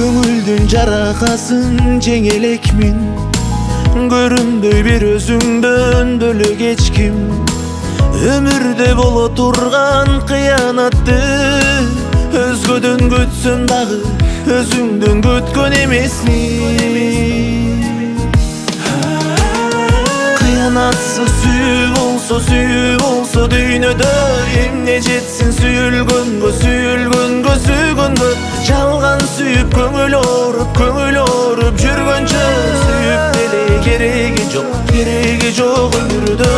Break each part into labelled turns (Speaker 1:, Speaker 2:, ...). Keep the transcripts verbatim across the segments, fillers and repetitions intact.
Speaker 1: Көңүлдүн жаракасын жеңе элекмин, көрүнбөй бир өзүңдөн бөлөк эч ким. Өмүрдө боло турган кыянатты өзгөдөн күтсөм дагы өзүңдөн күткөн эмесмин. Кыянатсыз сүйүү болсо, сүйүү болсо дүйнөдө эмне жетсин сүйүлгөнгө, сүйүлгөнгө, сүйгөнгө. Жалган сүйүп көңүл ооруп, көңүл ооруп жүргөнчө сүйүп деле кереги жок, кереги жок өмүрдө.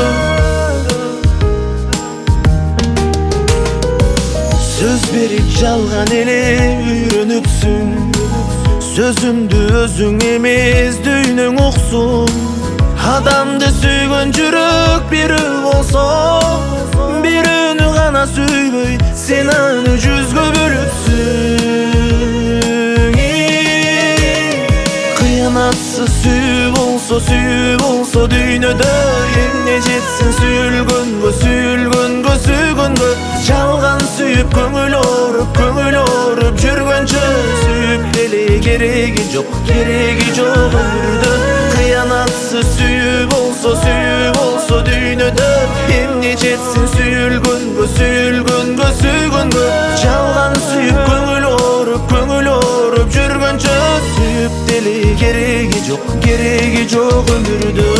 Speaker 1: Сөз берип жалган эле үйрөнүпсүң, сөзүмдү өзүң эмес дүйнөң уксун. Адамды сүйгөн жүрөк бирөө болсо, бирөөнү гана сүйбөй сен аны жүзгө бөлүпсүң. Кыянатсыз сүйүү болсо, сүйүү болсо дүйнөдө эмне жетсин сүйүлгөнгө, сүйүлгөнгө, сүйгөнгө. Жалган сүйүп көңүл ооруп, көңүл ооруп жүргөнчө сүйүп деле кереги жок, кереги жок өмүрдө. Кыянатсыз сүйүү болсо, сүйүү болсо дүйнөдө эмне жетсин сүйүлгөнгө, сүйүлгөнгө, сүйгөнгө. Жалган сүйүп көңүл ооруп, көңүл ооруп жүргөнчө сүйүп деле кереги жок, кереги жок өмүрдө.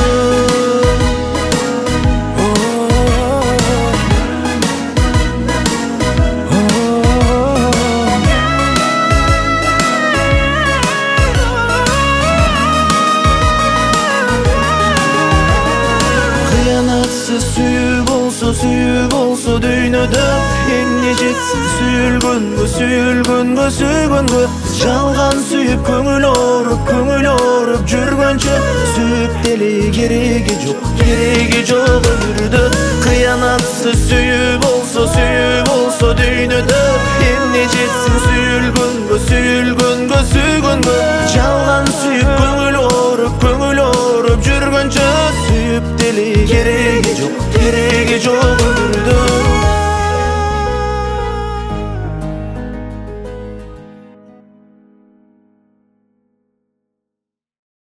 Speaker 1: Кыянатсыз сүйүү болсо, сүйүү болсо дүйнөдө эмне жетсин сүйүлгөнгө, сүйүлгөнгө, сүйгөнгө. Жалган сүйүп көңүл ооруп, көңүл ооруп жүргөнчө сүйүп деле кереги жок, кереги жок өмүрдө. Кыянатсыз сүйүү болсо, сүйүү болсо дүйнөдө эмне жетсин сүйүлгөнгө, сүйүлгөнгө, сүйгөнгө. Жалган сүйүп көңүл ооруп, көңүл ооруп жүргөнчө сүйүп деле кереги жок, кереги жок.